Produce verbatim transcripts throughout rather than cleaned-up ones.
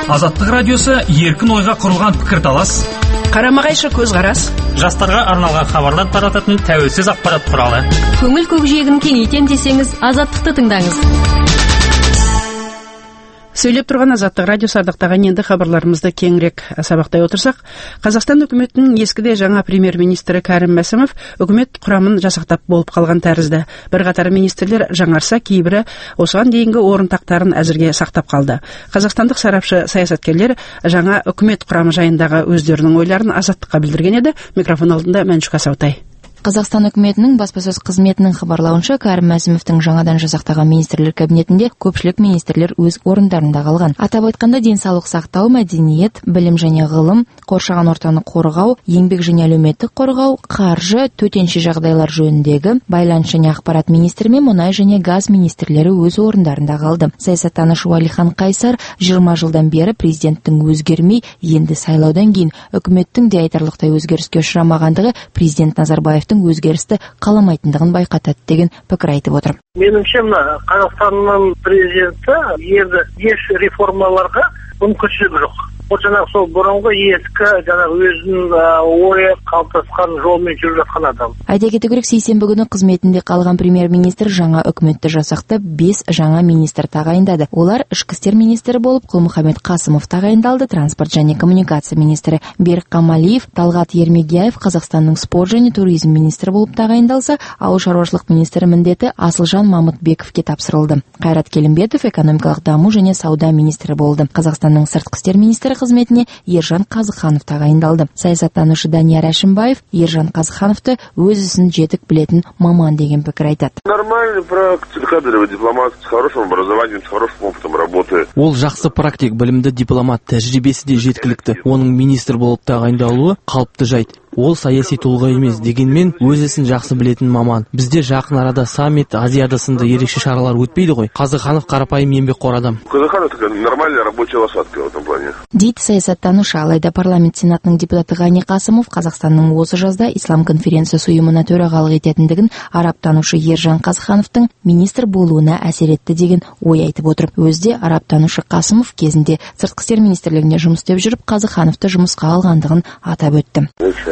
Азаттық радиосы еркін ойға құрылған пікірталас, қарама-қайшы көзқарас, жастарға арналған хабарлар тарататын тәуелсіз ақпарат құралы. Көңіл көкжиегін кеңейтем десеңіз, Азаттықты тыңдаңыз. Сөйлеп тұрған Азаттық радиосы ардақтаған енді хабарларымызды кеңірек сабақтай отырсақ, Қазақстан үкіметінің ескіде жаңа премьер-министрі Кәрім Мәсімов үкімет құрамын жасақтап болып қалған тәрізді. Бірқатар министрлер жаңарса, кейбірі осыған дейінгі орынтақтарын әзірге сақтап қалды. Қазақстандық сарапшы саясаткерлер жаңа үкімет құрамы жайындағы өздерінің ойларын Азаттыққа білдірген еді. Микрофон алдында Мәншүк Асаутай. Қазақстан үкіметінің баспасөз қызметінің хабарлауынша, Кәрім Мәсімовтің жаңадан жасақтаған министрлер кабинетінде көпшілік министрлер өз орындарында қалған. Атап айтқанда, денсаулық сақтау, мәдениет, білім және ғылым, қоршаған ортаны қорғау, еңбек және әлеуметтік қорғау, қаржы, төтенше жағдайлар жөніндегі, байланыс және ақпарат министрі мен мұнай және газ министрлері өз орындарында қалды. Саясаттанушы Уәлихан Қайсар жиырма жылдан бері президенттің өзгермей, енді сайлаудан кейін үкіметтің де айтарлықтай өзгеріске ұшырамағандығы президент Назарбаевтың өзгерісті қаламайтындығын байқатады деген пікір айтып отыр. Меніңше, мына Қазақстанның президенті енді еш реформаларға мүмкіншілігі жоқ. Ол жаңағы сол бұрынғы ескі жаңағы өзінің ойы қалыптасқан жолмен жүріп жатқан адам. Айта кету керек, сейсенбі күні қызметінде қалған премьер-министр жаңа үкіметті жасақтап бес жаңа министр тағайындады. Олар ішкі істер министрі болып Құл-Мұхаммед Қасымов тағайындалды, транспорт және коммуникация министрі Берік Қамалиев, Талғат Ермегияев Қазақстанның спорт және туризм министрі болып тағайындалса, ауыл шаруашылық министрі міндеті Асылжан Мамытбековке тапсырылды. Қайрат Келімбетов экономикалық даму және сауда министрі болды. Қазақстанның сыртқы істер министрі қызметіне Ержан Қазықханов тағайындалды. Саясаттанушы Данияр Әшімбаев Ержан Қазықхановты өз ісін жетік білетін маман деген пікір айтады. Нормальный практик, кадровый дипломат с хорошим образованием, с хорошим опытом работы. Ол жақсы практик, білімді дипломат, тәжірибесі де жеткілікті. Оның министр болып тағайындалуы қалыпты жайт. Ол саяси тұлға емес, дегенмен өз ісін жақсы білетін маман. Бізде жақын арада саммит, Азияда сынды ерекше шаралар өтпейді ғой. Қазықханов қарапайым еңбекқор адам. Қазықханов такая нормальная рабочая лошадка в этом плане. Дейді саясаттанушы, алайда парламент сенатының депутаты Ғани Қасымов Қазақстанның осы жазда ислам конференциясы ұйымына төрағалық ететіндігін арабтанушы Ержан Қазықхановтың министр болуына әсер етті деген ой айтып отыр. Өзде арабтанушы Қасымов кезінде сыртқы істер министрлігінде жұмыс істеп жүріп, Қазықхановты жұмысқа алғандығын атап өтті.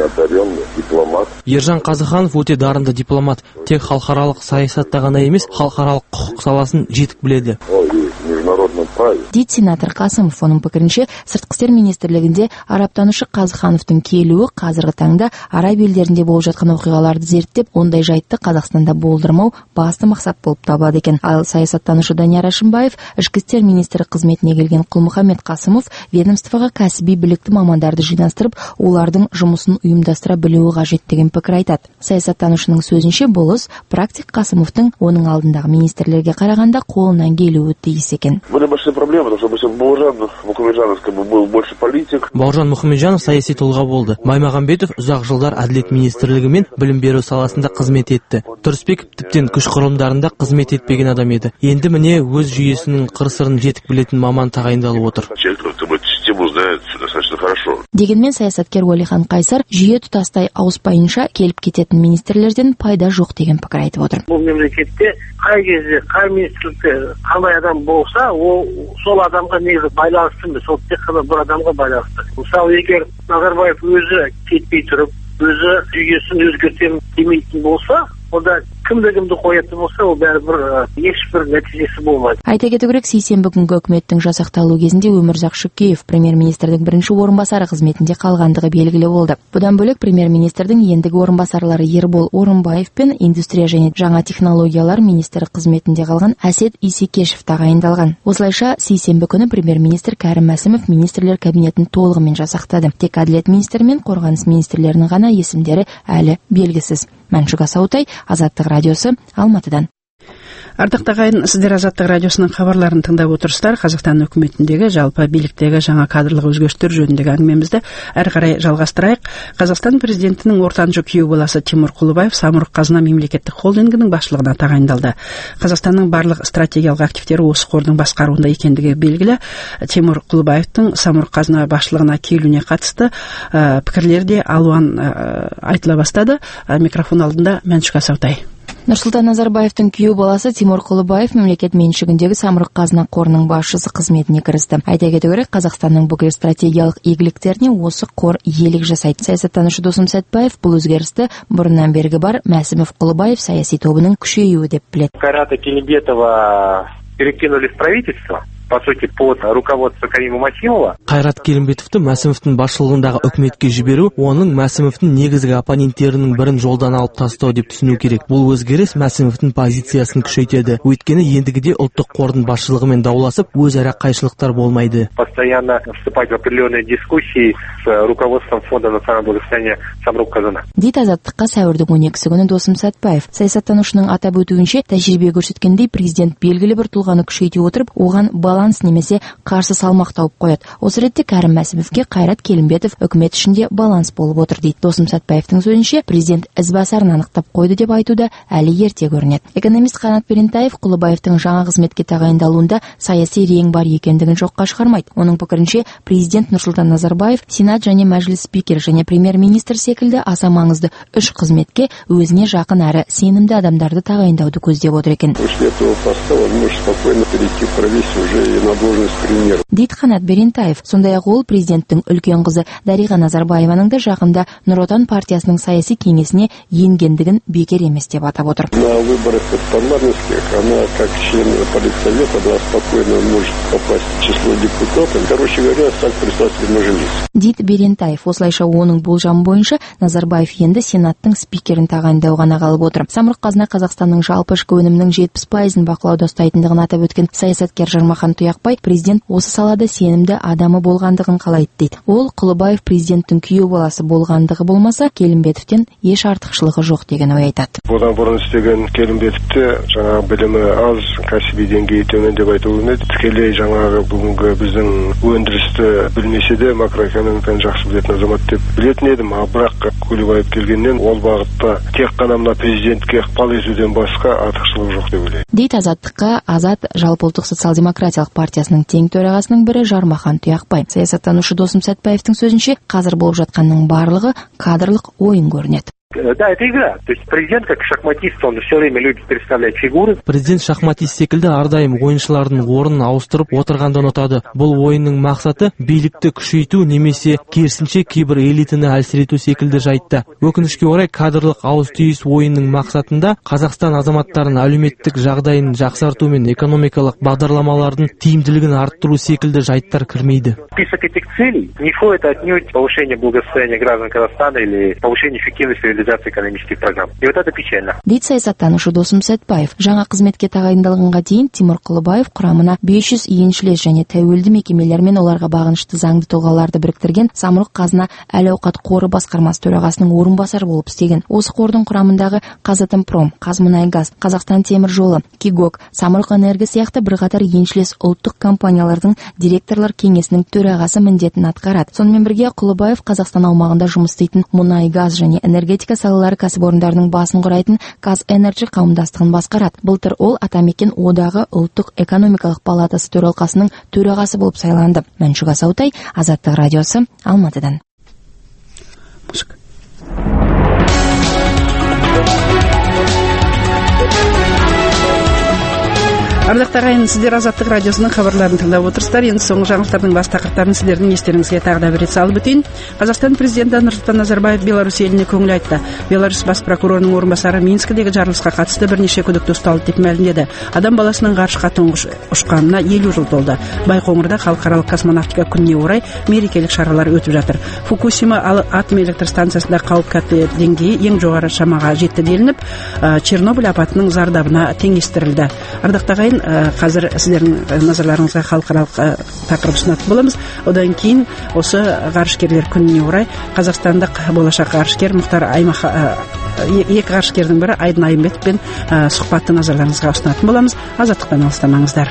Дипломат. Ержан Қазықханов өте дарынды дипломат. Тек халықаралық саясатта ғана емес, халықаралық құқық саласын жетік біледі. Дейді сенатор Қасымов. Оның пікірінше, сыртқы істер министрлігінде арабтанушы Қазықхановтың келуі қазіргі таңда араб елдерінде болып жатқан оқиғаларды зерттеп, ондай жайтты Қазақстанда болдырмау басты мақсат болып табылады екен. Ал саясаттанушы Данияр Әшімбаев ішкі істер министрі қызметіне келген Құл-Мұхаммед Қасымов ведомствоға кәсіби білікті мамандарды жинастырып, олардың жұмысын ұйымдастыра білуі қажет деген пікір айтады. Саясаттанушының сөзінше, бұл іс практик Қасымовтың оның алдындағы министрлерге қарағанда қолынан келуі тиіс екен. Были большие проблемы, потому что Бауыржан Мұхамеджанов как бы был больше политик. Бауыржан Мұхамеджанов саяси тұлға болды. Баймағамбетов ұзақ жылдар әділет министрлігі мен білім беру саласында қызмет етті. Тұрысбеков тіптен күш құрылымдарында қызмет етпеген адам еді. Енді міне өз жүйесінің қыр-сырын жетік білетін маман тағайындалып отыр. Дегенмен саясаткер Уәлихан Қайсар жүйе тұтастай ауыспайынша келіп кететін министрлерден пайда жоқ деген пікір айтып отыр. Бұл мемлекетте қай кезде, қай министрлікте қандай адам болса, ол сол адамға негізі байланысты емес, сол тек қана бір адамға байланысты. Мысалы, егер Назарбаев өзі кетпей тұрып, өзі жүйесін өзгертемін демейтін болса, онда кімді кімді қоятын болса, ол бәрібір ешбір нәтижесі болмайды. Айта кету керек, сейсенбі күнгі үкіметтің жасақталу кезінде Өмірзақ Шөкеев премьер-министрдің бірінші орынбасары қызметінде қалғандығы белгілі болды. Бұдан бөлек премьер-министрдің ендігі орынбасарлары Ербол Орынбаев пен индустрия және жаңа технологиялар министрі қызметінде қалған Әсет Исекешев тағайындалған. Осылайша сейсенбі күні премьер-министр Кәрім Мәсімов министрлер кабинетін толығымен жасақтады. Тек әділет министрі мен қорғаныс министрлерінің ғана есімдері әлі белгісіз. Мәншүк Асаутай, Азаттық радиосы, Алматыдан. Ардақтағы ағайын, сіздер Азаттық радиосының хабарларын тыңдап отырсыздар. Қазақстан үкіметіндегі жалпы биліктегі жаңа кадрлық өзгерістер жөніндегі әңгімемізді әрі қарай жалғастырайық. Қазақстан президентінің ортаншы күйеу баласы Тимур Құлыбаев Самұрық Қазына мемлекеттік холдингінің басшылығына тағайындалды. Қазақстанның барлық стратегиялық активтері осы қордың басқаруында екендігі белгілі. Тимур Құлыбаевтың Самұрық Қазына басшылығына келуіне қатысты пікірлер де алуан айтыла бастады. Микрофон алдында Мәншүк Асаутай. Нұрсұлтан Назарбаевтың күйеу баласы Тимур Құлыбаев мемлекет меншігіндегі самұрық қазына қорының басшысы қызметіне кірісті. Айта кету керек, Қазақстанның бүкіл стратегиялық игіліктеріне осы қор иелік жасайды. Саясаттанушы Досым Сәтбаев бұл өзгерісті бұрыннан бергі бар Мәсімов Құлыбаев саяси тобының күшеюі деп біледі. Кайрата Келімбетова перекинули в правительство. По сути, под руководство Карима Масимова. Қайрат Келімбетовті Мәсімовтің басшылығындағы үкіметке жіберу, оның Мәсімовтің негізгі оппоненттерінің бірін жолдан алып тастау деп түсіну керек. Бұл өзгеріс Мәсімовтің позициясын күшейтеді. Өйткені ендігіде ұлттық қордың басшылығымен дауласып, өзара қайшылықтар болмайды. Постоянно вступать в определенные дискуссии с руководством Фонда национального благосостояния самұрық қазына. Дейді Азаттыққа сәуірдің он екісі күні Досым Сәтбаев. Саясаттанушының атап өтуінше, тәжірибе көрсеткендей, президент белгілі бір тұлғаны күшейте отырып, оған баланс немесе қарсы салмақ тауып қояды. Осы ретте Кәрім Мәсімовке Қайрат Келімбетов үкімет ішінде баланс болып отыр дейді. Досым Сәтбаевтың сөзінше, президент ізбасарын анықтап қойды деп айтуда әлі ерте көрінеді. Экономист Қанат Берентаев Құлыбаевтың жаңа қызметке тағайындалуында саяси рең бар екендігін жоққа шығармайды. Оның пікірінше, президент Нұрсұлтан Назарбаев Сенат және мәжіліс спикері және премьер-министр секілді аса маңызды үш қызметке өзіне жақын әрі сенімді адамдарды тағайындауды көздеп отыр екен. Дейді Қанат Берентаев. Сондай-ақ ол президенттің үлкен қызы Дариға Назарбаеваның да жақында Нұр Отан партиясының саяси кеңесіне енгендігін бекер емес деп атап отыр. На выборах парламентских она как член политсовета была спокойно может попасть в число депутатов. Короче говоря, стать председателем мәжіліс. Дейді Берентаев. Осылайша оның болжам бойынша Назарбаев енді Сенаттың спикерін тағайындау ғана қалып отыр. Самұрық қазына Қазақстанның жалпы ішкі өнімінің жетпіс пайызын бақылауда ұстайтындығын атап өткен саясаткер Жармахан Тұяқбай, президент осы салада сенімді адамы болғандығын қалайды дейді. Ол Құлыбаев президенттің күйеу баласы болғандығы болмаса, Келімбетовтен еш артықшылығы жоқ деген ой айтады. Бұдан бұрын істеген Келімбетовте жаңа білімі аз, кәсіби деңгейі төмен деп айтуға болмайды. Тікелей жаңағы бүгінгі біздің өндірісті білмесе де макроэкономиканы жақсы білетін азамат деп білетін едім. А бірақ Құлыбаев келгеннен ол бағытта тек қана мына президентке ықпал етуден басқа артықшылығы жоқ деп ойлаймын. Дейді Азаттыққа Азат жалпыұлттық социал-демократиялық партиясының тең төрағасының бірі Жармахан Тұяқбай. Саясаттанушы Досым Сәтбаевтың сөзінше, қазір болып жатқанның барлығы кадрлық ойын көрінеді. Да, это игра. То есть президент, как шахматист, он все время любит представлять фигуры. Президент шахматист секілді ардайым ойыншылардың орнын ауыстырып отырғанды ұнатады. Бұл ойынның мақсаты билікті күшейту немесе керісінше кейбір элитаны әлсірету секілді жайтта. Өкінішке орай кадрлық ауыс-түйіс ойынның мақсатында Қазақстан азаматтарын әлеуметтік жағдайын жақсарту мен экономикалық бағдарламалардың тиімділігін арттыру секілді жайттар кірмейді. Список этих целей не входит отнюдь повышение благосостояния граждан Казахстана или повышение эффективности реализации экономических программ. И вот это печально. Дейді саясаттанушы Досым Сәтбаев. Жаңа қызметке тағайындалғанға дейін Тимур Құлыбаев құрамына бес жүз еншілес және тәуелді мекемелер мен оларға бағынышты заңды тұлғаларды біріктірген самұрық қазына әл-ауқат қоры басқармасы төрағасының орынбасары болып істеген. Осы қордың құрамындағы Қазатомпром, Қазмұнайгаз, Қазақстан темір жолы, Кигок, Самұрық энерго сияқты бірқатар еншілес ұлттық компаниялардың директорлар кеңесінің төрағасы міндетін атқарады. Сонымен бірге Құлыбаев Қазақстан аумағында жұмыс істейтін мұнай, газ және энергетика салалары кәсіпорындарының басын құрайтын Қазэнерджи қауымдастығын басқарады. Былтыр ол Атамекен одағы ұлттық экономикалық палатасы төралқасының төрағасы болып сайланды. Мәншүк Асаутай, Азаттық радиосы, Алматыдан. Ардақты ағайын, сіздер Азаттық радиосының хабарларын тыңдап отырсыздар. Енді соңғы жаңалықтардың бас тақырыптарын сіздердің естеріңізге тағы да бір рет салып өтейін. Қазақстан президенті Нұрсұлтан Назарбаев Беларусь еліне көңіл айтты. Беларусь бас прокурорының орынбасары Минскідегі жарылысқа қатысты бірнеше күдікті ұсталды деп мәлімдеді. Адам баласының ғарышқа тұңғыш ұшқанына елу жыл толды. Байқоңырда халықаралық космонавтика күніне орай мерекелік шаралар өтіп жатыр. Фукусима атом электр станциясында қауіп қатер деңгейі ең жоғары шамаға жетті делініп, Чернобыль апатының зардабына теңестірілді. Ардақты ағайын, қазір сіздердің назарларыңызға халықаралық тақырып ұсынатын боламыз. Одан кейін осы ғарышкерлер күніне орай қазақстандық болашақ ғарышкер Мұхтар Аймақ екі ғарышкердің бірі Айдын Айымбетовпен сұхбатты назарларыңызға ұсынатын боламыз. Азаттықтан алыстамаңыздар.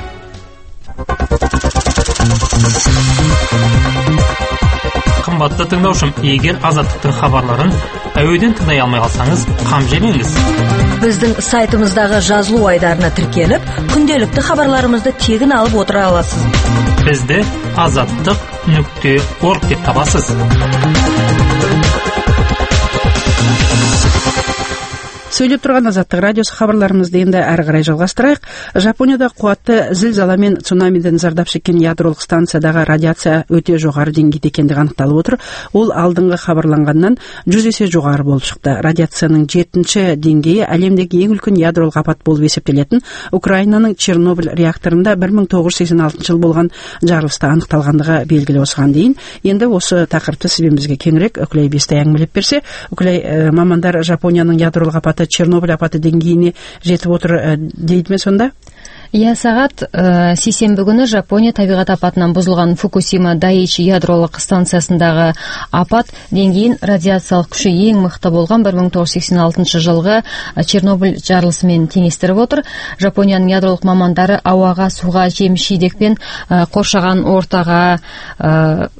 Қымбатты тыңдаушым, егер Азаттықтың хабарларын әуеден тыңдай алмай қалсаңыз, қам жемеңіз. Біздің сайтымыздағы жазылу айдарына тіркеліп, күнделікті хабарларымызды тегін алып отыра аласыз. Бізді азаттық нүкте орг деп табасыз. Сөйлеп тұрған Азаттық радиосы хабарларымызды енді әрі қарай жалғастырайық. Жапонияда қуатты зілзала мен цунамиден зардап шеккен ядролық станциядағы радиация өте жоғары деңгейде екендігі анықталып отыр. Ол алдыңғы хабарланғаннан жүз есе жоғары болып шықты. Радиацияның жетінші деңгейі әлемдегі ең үлкен ядролық апат болып есептелетін Украинаның Чернобыль реакторында бір мың тоғыз жүз сексен алтыншы жыл болған жарылыста анықталғандығы белгілі осыған дейін. Енді осы тақырыпты сізбен бізге кеңірек Үкілей Бестай әңгімелеп берсе, Үкілей, мамандар Жапонияның ядролық апаты Чернобыль апаты деңгейіне жетіп отыр дейді ме сонда? Иә, сағат ә, сейсенбі күні Жапония табиғат апатынан бұзылған Фукусима Дайичи ядролық станциясындағы апат деңгейін радиациялық күші ең мықты болған бір мың тоғыз жүз сексен алтыншы жылғы Чернобыль жарылысымен теңестіріп отыр. Жапонияның ядролық мамандары ауаға, суға, жеміс-жидек пен ә, қоршаған ортаға ә,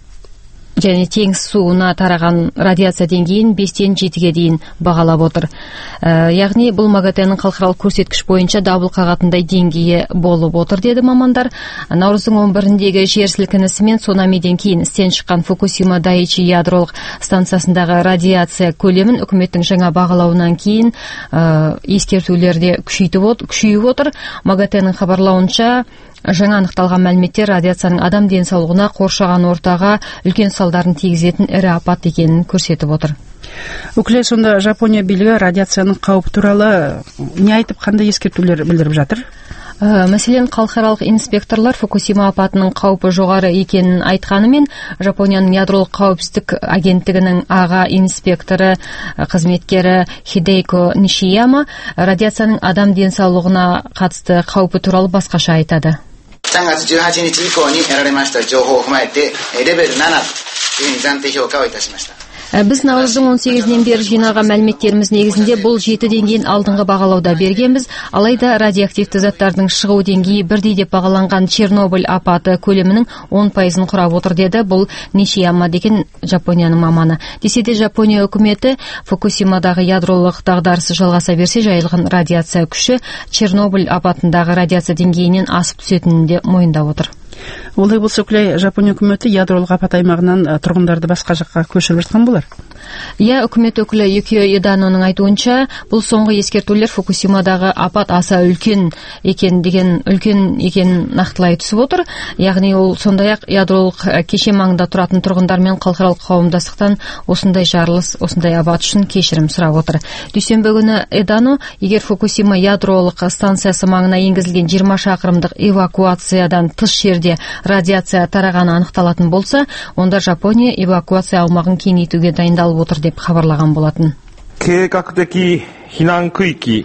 және теңіз суына тараған радиация деңгейін бестен жетіге дейін бағалап отыр. Ә, яғни бұл МАГАТЭ-нің халықаралық көрсеткіш бойынша дабыл қағатындай деңгейі болып отыр, деді мамандар. Наурыздың он біріндегі жер сілкінісі мен цунамиден кейін істен шыққан Фукусима Дайичи ядролық станциясындағы радиация көлемін үкіметтің жаңа бағалауынан кейін ә, ескертулерде күшейіп отыр. МАГАТЭ-нің хабарлауынша, жаңа анықталған мәліметтер радиацияның адам денсаулығына, қоршаған ортаға үлкен салдарын тигізетін ірі апат екенін көрсетіп отыр. Үкілей, сонда Жапония билігі радиацияның қауіпі туралы не айтып, қандай ескертулер білдіріп жатыр? Ә, мәселен, халықаралық инспекторлар Фукусима апатының қаупі жоғары екенін айтқанымен, Жапонияның ядролық қауіпсіздік агенттігінің аға инспекторы қызметкері Хидейко Нишияма радиацияның адам денсаулығына қатысты қаупі туралы басқаша айтады. さんがつじゅうはちにち以降に得られました情報を踏まえてレベルななというふうに暫定評価をいたしました。 Біз наурыздың он сегізінен бері жинаған мәліметтеріміз негізінде бұл жеті деңгейін алдыңғы бағалауда бергенбіз. Алайда радиоактивті заттардың шығу деңгейі бірдей деп бағаланған Чернобыль апаты көлемінің он пайызын құрап отыр, деді бұл Нишияма деген Жапонияның маманы. Десе де Жапония үкіметі Фукусимадағы ядролық дағдарысы жалғаса берсе, жайылған радиация күші Чернобыль апатындағы радиация деңгейінен асып түсетінін де мойындап отыр. Олай болса, Үкілей, Жапония үкіметі ядролық апат аймағынан тұрғындарды басқа жаққа көшіріп жатқан болар? Иә, үкімет өкілі Юкио Иданоның айтуынша, бұл соңғы ескертулер Фукусимадағы апат аса үлкен екен деген үлкен екен нақтылай түсіп отыр. Яғни ол сондай-ақ ядролық кешен маңында тұратын тұрғындар мен халықаралық қауымдастықтан осындай жарылыс, осындай апат үшін кешірім сұрап отыр. Дүйсенбі күні Идано, егер Фукусима ядролық станциясы маңына енгізілген жиырма шақырымдық эвакуациядан тыс жерде радиация тарағаны анықталатын болса, онда Жапония эвакуация аумағын кеңейтуге дайындалып отыр деп хабарлаған болатын. 計画的避難区域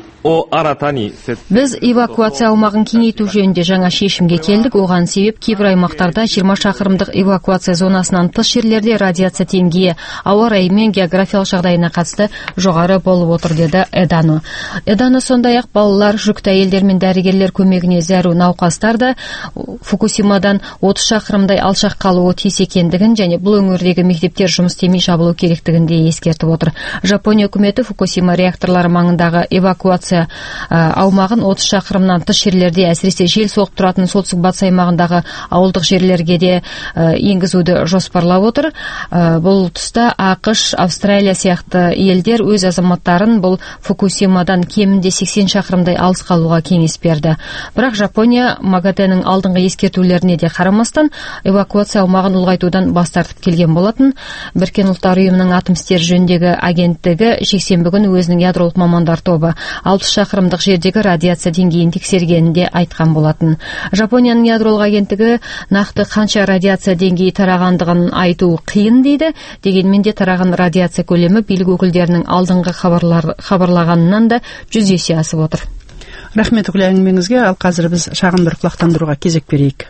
Біз эвакуация аумағын кеңейту жөнінде жаңа шешімге келдік. Оған себеп кейбір аймақтарда жиырма шақырымдық эвакуация зонасынан тыс жерлерде радиация деңгейі ауа райы мен географиялық жағдайына қатысты жоғары болып отыр, деді Эдано. Эдано сондай-ақ балалар, жүкті әйелдер мен дәрігерлер көмегіне зәру науқастар да Фукусимадан отыз шақырымдай алшақ қалуы тиіс екендігін және бұл өңірдегі мектептер жұмыс істемей жабылу керектігін де ескертіп отыр. Жапония үкіметі Фукусима реакторлары маңындағы эвакуация аумағын отыз шақырымнан тыс жерлерде, әсіресе жел соғып тұратын солтүстік батыс аймағындағы ауылдық жерлерге де енгізуді жоспарлап отыр. Бұл тұста ақш, Австралия сияқты елдер өз азаматтарын бұл Фукусимадан кемінде сексен шақырымдай алыс қалуға кеңес берді. Бірақ Жапония МАГАТЭ-нің алдыңғы ескертулеріне де қарамастан эвакуация аумағын ұлғайтудан бас тартып келген болатын. Біріккен ұлттар ұйымының атом істері жөніндегі агенттігі жексенбі күні өзінің ядролық мамандар тобы алпыс шақырымдық жердегі радиация деңгейін тексергенінде айтқан болатын. Жапонияның ядролық агенттігі нақты қанша радиация деңгейі тарағандығын айту қиын дейді. Дегенмен де тараған радиация көлемі билік өкілдерінің алдыңғы хабарлағанынан да жүз есе асып отыр. Рахмет Үкілей әңгімеңізге. Ал қазір біз шағын бір құлақтандыруға кезек берейік.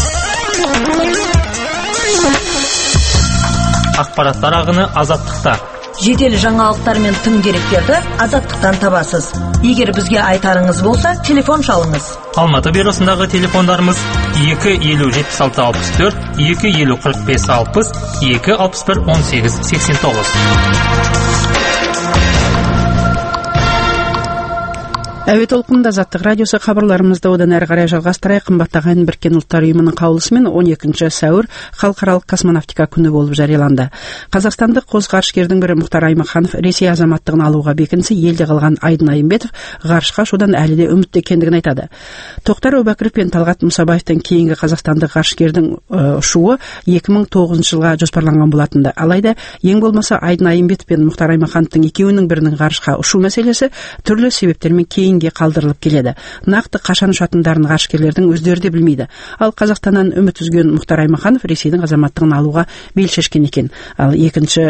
Ақпараттар ағыны Азаттықта. Жедел жаңалықтар мен тың деректерді Азаттықтан табасыз. Егер бізге айтарыңыз болса, телефон шалыңыз. Алматы бюросындағы телефондарымыз екі елу жетпіс алты алпыс төрт, екі елу қырық бес алпыс, екі алпыс бір он сегіз сексен тоғыз. Әуе толқынында Азаттық радиосы хабарларымызды одан әрі қарай жалғастырайық. Қымбаттаған Біріккен ұлттар ұйымының қаулысымен он екінші сәуір халықаралық космонавтика күні болып жарияланды. Қазақстандық қозғарышкердің бірі Мұхтар Аймаханов Ресей азаматтығын алуға бекінсе, елде қалған Айдын Айымбетов ғарышқа ұшудан әлі де үмітті екендігін айтады. Тоқтар Әубәкіров пен Талғат Мұсабаевтан кейінгі қазақстандық ғарышкердің ұшуы екі мың тоғызыншы жылға жоспарланған болатынды. Алайда ең болмаса Айдын Айымбетов пен Мұхтар Аймахановтың екеуінің бірінің ғарышқа ұшу мәселесі түрлі себептермен кейін қалдырылып келеді. Нақты қашан ұшатындарын ғарышкерлердің өздері де білмейді. Ал Қазақстаннан үміт үзген Мұхтар Аймаханов Ресейдің азаматтығын алуға бел шешкен екен. Ал екінші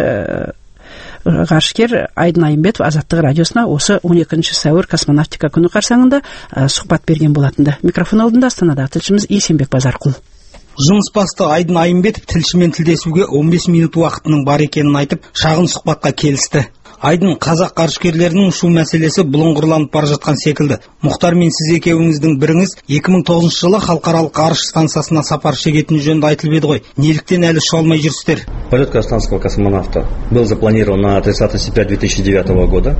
ғарышкер Айдын Айымбетов Азаттық радиосына осы он екінші сәуір космонавтика күні қарсаңында сұхбат берген болатынды. Микрофон алдында Астанадағы тілшіміз Есенбек Базарқұл. Жұмыс басты Айдын Айымбетов тілшімен тілдесуге он бес минут уақытының бар екенін айтып, шағын сұхбатқа келісті. Айдын, қазақ ғарышкерлерінің ұшу мәселесі бұлыңғырланып бара жатқан секілді. Мұхтар мен сіз екеуіңіздің біріңіз екі мың тоғызыншы жылы халықаралық ғарыш станциясына сапар шегетін жөнінде айтылып еді ғой. Неліктен әлі ұша алмай жүрсіздер? Полет казахстанского космонавта был запланирован на тридцатое сентября две тысячи девятого года.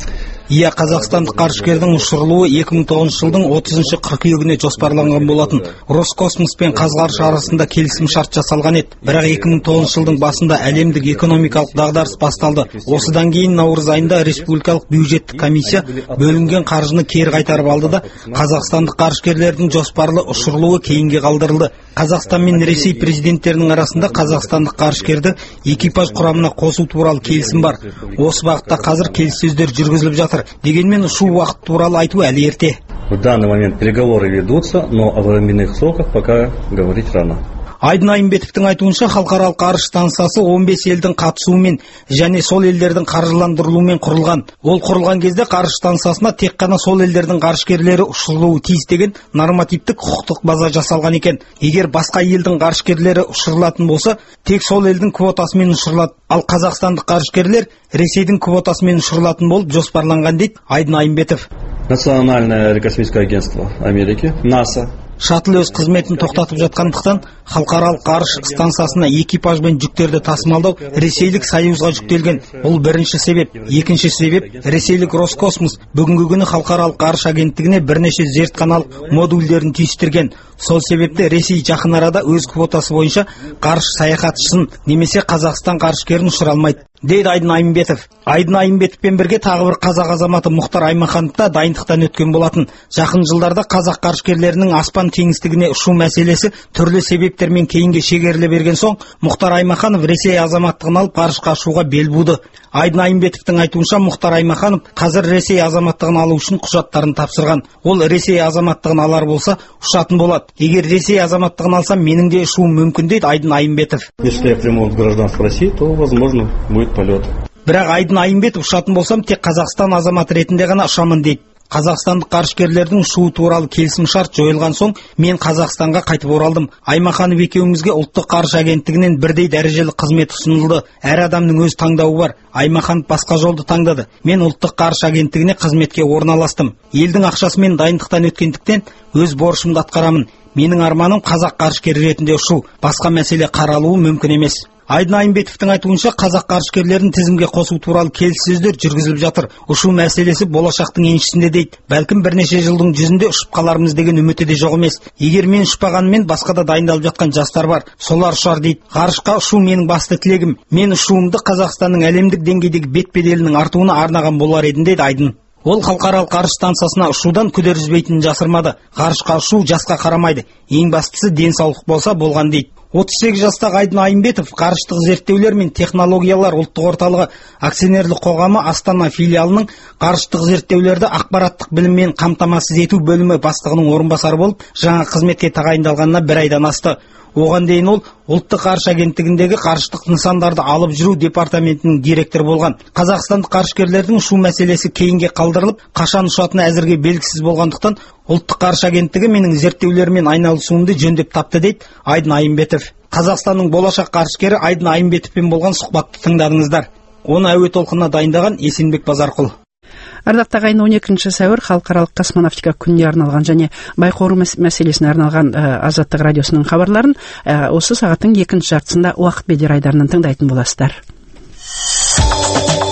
Иә, қазақстандық ғарышкердің ұшырылуы екі мың тоғызыншы жылдың отызыншы қыркүйегіне жоспарланған болатын. Роскосмос пен Қазғарыш арасында келісім шарт жасалған еді. Бірақ екі мың тоғызыншы жылдың басында әлемдік экономикалық дағдарыс басталды. Осыдан кейін наурыз айында республикалық бюджеттік комиссия бөлінген қаржыны кері қайтарып алды да қазақстандық ғарышкерлердің жоспарлы ұшырылуы кейінге қалдырылды. Қазақстан мен Ресей президенттерінің арасында қазақстандық ғарышкерді экипаж құрамына қосу туралы келісім бар. Осы бағытта қазір келіссөздер жүргізіліп жатыр. Дегенмен ұшу уақыт туралы айту әлі ерте. В данный момент переговоры ведутся, но о временных сроках пока говорить рано. Айдын Айымбетовтің айтуынша халықаралық ғарыш станциясы он бес елдің қатысуымен және сол елдердің қаржыландырылуымен құрылған. Ол құрылған кезде ғарыш станциясына тек қана сол елдердің ғарышкерлері ұшырылуы тиіс деген нормативтік құқықтық база жасалған екен. Егер басқа елдің ғарышкерлері ұшырылатын болса, тек сол елдің квотасымен ұшырылады. Ал қазақстандық ғарышкерлер Ресейдің квотасымен ұшырылатын болып жоспарланған дейді Айдын Айымбетов. Национальное космическое агентство Америки, НАСА, шаттл өз қызметін тоқтатып жатқандықтан халықаралық ғарыш станциясына экипаж бен жүктерді тасымалдау ресейлік Союзға жүктелген. Бұл бірінші себеп. Екінші себеп, ресейлік Роскосмос бүгінгі күні халықаралық ғарыш агенттігіне бірнеше зертханалық модульдерін түйістірген. Сол себепті Ресей жақын арада өз квотасы бойынша ғарыш саяхатшысын немесе Қазақстан ғарышкерін ұшыра алмайды, дейді Айдын Айымбетов. Айдын Айымбетовпен бірге тағы бір қазақ азаматы Мұхтар Аймаханов та дайындықтан өткен болатын. Жақын жылдарда қазақ ғарышкерлерінің аспан кеңістігіне ұшу мәселесі түрлі себептермен кейінге шегеріле берген соң, Мұхтар Аймаханов Ресей азаматтығын алып ғарышқа ұшуға бел буды. Айдын Айымбетовтің айтуынша Мұхтар Аймаханов қазір Ресей азаматтығын алу үшін құжаттарын тапсырған. Ол Ресей азаматтығын алар болса, ұшатын болады. Егер Ресей азаматтығын алсам, менің де ұшуым мүмкін, дейді Айдын Айымбетов. Если я приму гражданство России, то возможно будет полет. Бірақ Айдын Айымбетов ұшатын болсам, тек Қазақстан азаматы ретінде ғана ұшамын дейді. Қазақстандық ғарышкерлердің ұшуы туралы келісім шарт жойылған соң, мен Қазақстанға қайтып оралдым. Аймаханов екеуімізге ұлттық ғарыш агенттігінен бірдей дәрежелі қызмет ұсынылды. Әр адамның өз таңдауы бар. Аймаханов басқа жолды таңдады. Мен ұлттық ғарыш агенттігіне қызметке орналастым. Елдің ақшасымен дайындықтан өткендіктен өз борышымды атқарамын. Менің арманым қазақ ғарышкері ретінде ұшу. Басқа мәселе қаралуы мүмкін емес. Айдын Айымбетовтің айтуынша қазақ ғарышкерлерін тізімге қосу туралы келіссөздер жүргізіліп жатыр. Ұшу мәселесі болашақтың еншісінде дейді. Бәлкім бірнеше жылдың жүзінде ұшып қалармыз деген үміті де жоқ емес. Егер мен ұшпағанмен басқа да дайындалып жатқан жастар бар. Солар ұшар дейді. Ғарышқа ұшу менің басты тілегім. Мен ұшуымды Қазақстанның әлемдік деңгейдегі бет-беделінің артуына арнаған болар едім, дейді Айдын. Ол халықаралық ғарыш станциясына ұшудан күдер үзбейтінін жасырмады. Ғарышқа ұшу жасқа қарамайды. Ең бастысы денсаулық болса болған дейді. отыз сегіз жастағы Айдын Айымбетов ғарыштық зерттеулер мен технологиялар ұлттық орталығы акционерлік қоғамы Астана филиалының ғарыштық зерттеулерді ақпараттық біліммен қамтамасыз ету бөлімі бастығының орынбасары болып, жаңа қызметке тағайындалғанына бір айдан асты. Оған дейін ол ұлттық ғарыш агенттігіндегі ғарыштық нысандарды алып жүру департаментінің директоры болған. Қазақстандық ғарышкерлердің ұшу мәселесі кейінге қалдырылып, қашан ұшатыны әзірге белгісіз болғандықтан, ұлттық ғарыш агенттігі менің зерттеулермен айналысуымды жөндеп тапты, дейді Айдын Айымбетов. Қазақстанның болашақ ғарышкері Айдын Айымбетовпен болған сұхбатты тыңдадыңыздар. Оны әуе толқынына дайындаған Есенбек Базарқұл. Ардақтағы ағайын он екінші сәуір халықаралық космонавтика күніне арналған және байқору мәселесіне арналған Азаттық радиосының хабарларын осы сағаттың екінші жартысында уақыт бедер айдарынан тыңдайтын боласыздар.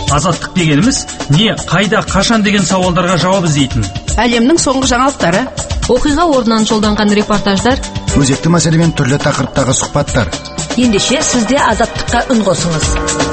Азаттық дегеніміз не, қайда, қашан деген сауалдарға жауап іздейтін. Әлемнің соңғы жаңалықтары, оқиға орнынан жолданған репортаждар, өзекті мәселемен түрлі тақырыптағы сұхбаттар. Ендеше сізде азаттыққа үн қосыңыз.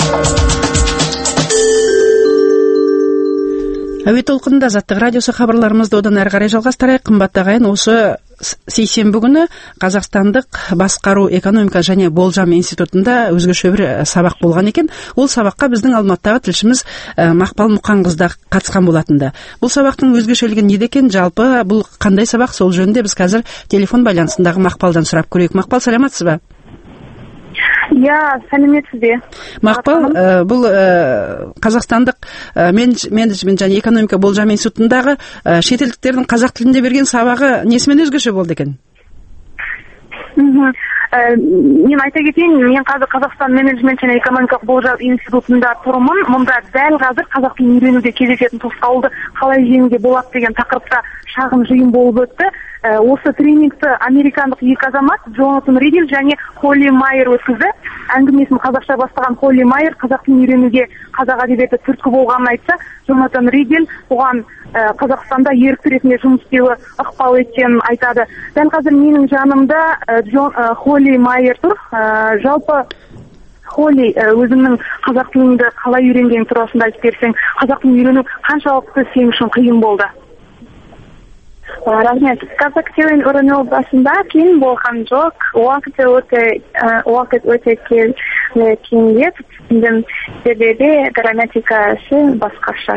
Әуе толқынында Азаттық радиосы хабарларымызды одан әрі қарай жалғастырайық. Қымбатты ағайын, осы сейсенбі күні Қазақстандық басқару, экономика және болжам институтында өзгеше бір сабақ болған екен. Ол сабаққа біздің Алматыдағы тілшіміз Мақпал Мұқанқызы қатысқан болатынды. Бұл сабақтың өзгешелігі неде екен, жалпы бұл қандай сабақ, сол жөнінде біз қазір телефон байланысындағы Мақпалдан сұрап көрейік. Мақпал, саламатсыз ба? Я, сәлеметсіз бе? Мақпал, бұл Қазақстандық менеджмент және экономика болжам институтындағы шетелдіктердің қазақ тілінде берген сабағы несімен өзгеше болды екен? Мен айта кетейін, мен қазір Қазақстан менеджмент және экономикалық болжам институтында тұрмын. Мұнда дәл қазір қазақ тілін үйренуде кездесетін тосқауылды қалай жеңуге болады деген тақырыпта шағын жиын болып өтті. Осы тренингті американдық екі азамат, Джонатан Ридель және Холли Майер өткізді. Әңгімесін қазақша бастаған Холли Майер қазақ тілін үйренуге қазақ әдебиеті түрткі болғанын айтса, Джонатан Ридель оған Қазақстанда ерікті ретінде жұмыс істеуі ықпал еткенін айтады. Дәл қазір менің жанымда Холли Майер тұр. Жалпы Холли, өзіңнің қазақ тіліңді қалай үйренгенің турасында айтып берсең, қазақ тілін үйрену қаншалықты сен үшін қиын болды? Рахмет. Қазақ тілін үйрену басында қиын болған жоқ. Уақыт өте уақыт өте кейінге түсіндім. Себебі грамматикасы басқаша.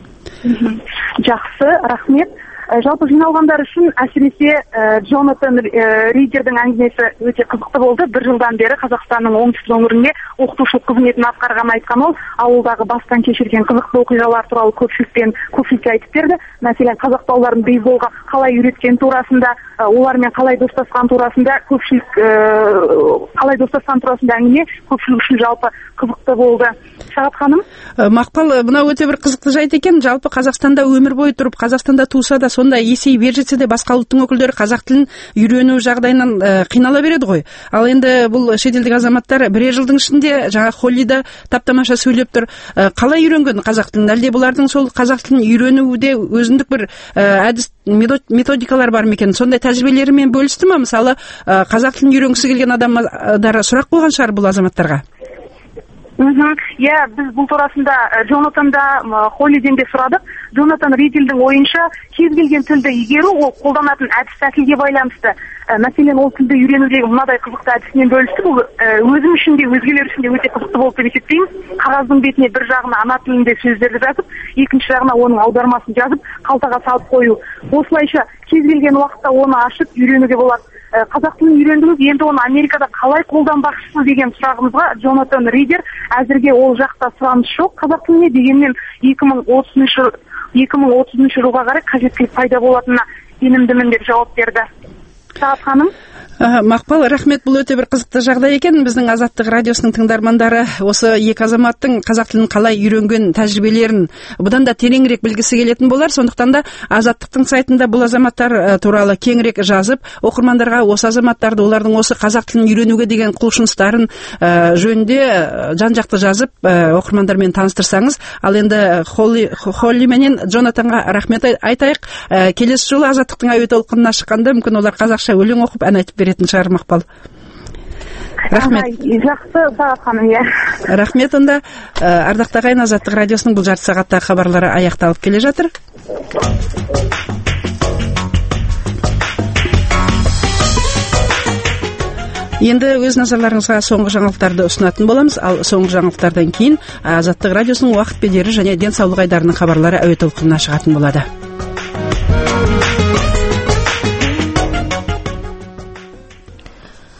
Жақсы, рахмет. Жалпы жиналғандар үшін әсіресе Джонатан Ридердің әңгімесі өте қызықты болды. Бір жылдан бері Қазақстанның оңтүстік өңірінде оқытушылық қызметін атқарғанын айтқан ол, ауылдағы бастан кешірген қызықты оқиғалар туралы көпшілікпен көпшілікке айтып берді. Мәселен, қазақ балаларын бейсболға қалай үйреткен турасында, олармен қалай достасқан турасында, көпшілік қалай достасқан турасында әңгіме көпшілік үшін жалпы қызықты болды. Сағат ханым? Мақпал, мынау өте бір қызықты жайт екен. Жалпы Қазақстанда өмір бойы тұрып, Қазақстанда туса да, сондай есей бер жетсе де басқа ұлттың өкілдері қазақ тілін үйрену жағдайынан қинала береді ғой. Ал енді бұл шетелдік азаматтар бірер жылдың ішінде, жаңа Холлида таптамаша сөйлеп тұр. Қалай үйренген қазақ тілін? Әлде бұлардың сол қазақ тілін үйренуде өзіндік бір әдіс методикалар бар ма екен? Сондай тәжірибелерімен бөлісті ме? Мысалы, қазақ тілін үйренгісі келген адамдар сұрақ қойған шығар бұл азаматтарға. Иә, біз бұл турасында Джонатанда Холлиден де сұрадық. Джонатан Ридельдің ойынша кез келген тілді игеру ол қолданатын әдіс тәсілге байланысты. Мәселен, ол тілді үйренудегі мынадай қызықты әдісінен бөлісті. Бұл өзім үшін де өзгелер үшін де өте қызықты болып деп есептеймін. Қағаздың бетіне бір жағына ана тілінде сөздерді жазып, екінші жағына оның аудармасын жазып, қалтаға салып қою. Осылайша кез келген уақытта оны ашып үйренуге болады. Қазақ тілін үйрендіңіз, енді оны Америкада қалай қолданбақшысыз деген сұрағымызға Джонатан Ридер әзірге ол жақта сұраныс жоқ қазақ тіліне, дегенмен екі мың отызыншы жылға қарай қажеттілік пайда болатынына сенімдімін деп жауап берді. Сағат ханым? Мақпал, рахмет, бұл өте бір қызықты жағдай екен. Біздің Азаттық радиосының тыңдармандары осы екі азаматтың қазақ тілін қалай үйренген тәжірибелерін бұдан да тереңірек білгісі келетін болар. Сондықтан да Азаттықтың сайтында бұл азаматтар туралы кеңірек жазып, оқырмандарға осы азаматтарды, олардың осы қазақ тілін үйренуге деген құлшыныстарын жөнінде жан-жақты жазып, оқырмандармен таныстырсаңыз. Ал енді Холли менен Джонатанға рахмет айтайық. Келесі жолы Азаттықтың әуе толқынына шыққанда мүмкін олар қазақша өлең оқып, ән айтып беретін шығар. Мақпал. Рахмет. Жақсы, Сағат ханым, иә. Рахмет. Онда ардақты ағайын, Азаттық радиосының бұл жарты сағаттағы хабарлары аяқталып келе жатыр. Енді өз назарларыңызға соңғы жаңалықтарды ұсынатын боламыз. Ал соңғы жаңалықтардан кейін Азаттық радиосының уақыт бедері және денсаулық айдарының хабарлары әуе толқынына шығатын болады.